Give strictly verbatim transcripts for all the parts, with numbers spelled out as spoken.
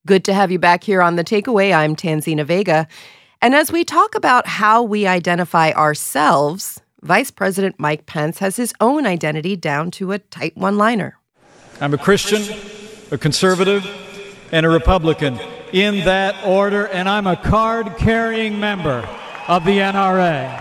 Good to have you back here on The Takeaway. I'm Tanzina Vega. And as we talk about how we identify ourselves, Vice President Mike Pence has his own identity down to a tight one-liner. I'm a Christian, a conservative, and a Republican in that order, and I'm a card-carrying member of the N R A.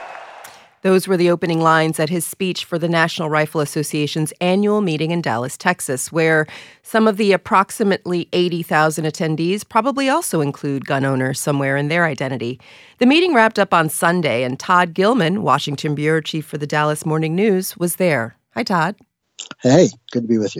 Those were the opening lines at his speech for the National Rifle Association's annual meeting in Dallas, Texas, where some of the approximately eighty thousand attendees probably also include gun owners somewhere in their identity. The meeting wrapped up on Sunday, and Todd Gilman, Washington bureau chief for the Dallas Morning News, was there. Hi, Todd. Hey, good to be with you.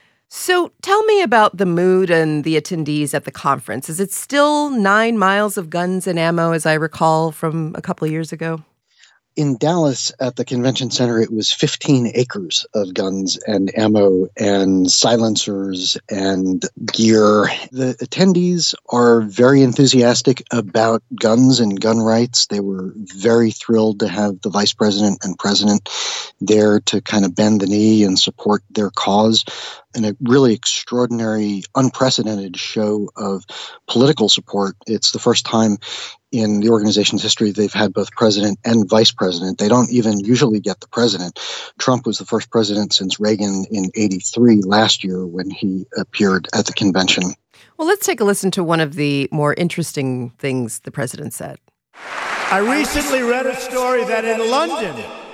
So tell me about the mood and the attendees at the conference. Is it still nine miles of guns and ammo, as I recall from a couple of years ago? In Dallas at the convention center, it was fifteen acres of guns and ammo and silencers and gear. The attendees are very enthusiastic about guns and gun rights. They were very thrilled to have the vice president and president there to kind of bend the knee and support their cause. And a really extraordinary, unprecedented show of political support. It's the first time in the organization's history they've had both president and vice president. They don't even usually get the president. Trump was the first president since Reagan in eighty-three last year when he appeared at the convention. Well, let's take a listen to one of the more interesting things the president said. I recently read a story that in London,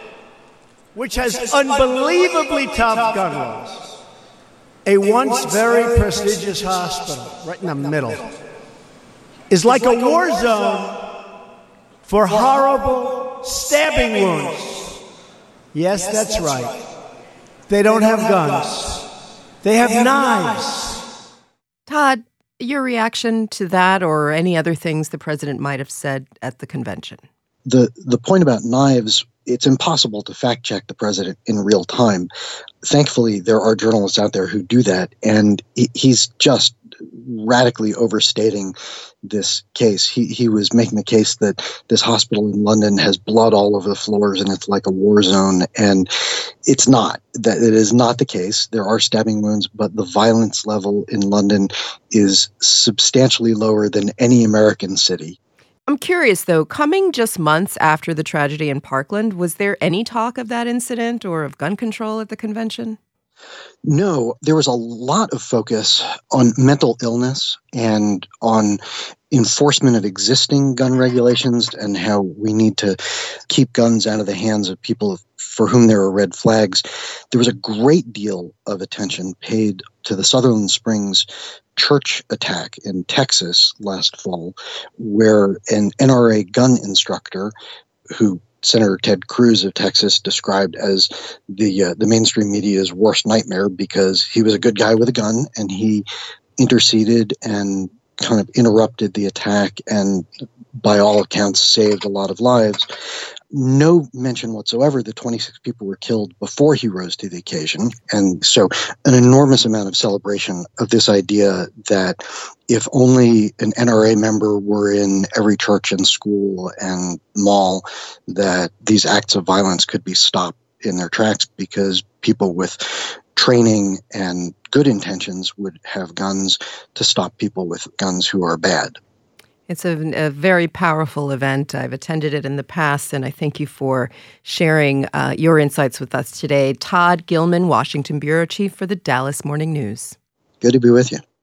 which has unbelievably tough gun laws, a once very prestigious hospital, right in the middle, is like a war zone for horrible stabbing wounds. Yes, that's right. They don't have guns. They have knives. Todd, your reaction to that or any other things the president might have said at the convention? The the point about knives, it's impossible to fact check the president in real time. Thankfully, there are journalists out there who do that, and he, he's just radically overstating this case. He he was making the case that this hospital in London has blood all over the floors and it's like a war zone, and it's not. That it is not the case. There are stabbing wounds, but the violence level in London is substantially lower than any American city. I'm curious, though, coming just months after the tragedy in Parkland, was there any talk of that incident or of gun control at the convention? No, there was a lot of focus on mental illness and on enforcement of existing gun regulations and how we need to keep guns out of the hands of people for whom there are red flags. There was a great deal of attention paid to the Sutherland Springs church attack in Texas last fall, where an N R A gun instructor who Senator Ted Cruz of Texas described as the uh, the mainstream media's worst nightmare because he was a good guy with a gun and he interceded and kind of interrupted the attack and by all accounts saved a lot of lives. No mention whatsoever that twenty-six people were killed before he rose to the occasion. And so an enormous amount of celebration of this idea that if only an N R A member were in every church and school and mall, that these acts of violence could be stopped in their tracks because people with training and good intentions would have guns to stop people with guns who are bad. It's a, a very powerful event. I've attended it in the past, and I thank you for sharing uh, your insights with us today. Todd Gilman, Washington bureau chief for the Dallas Morning News. Good to be with you.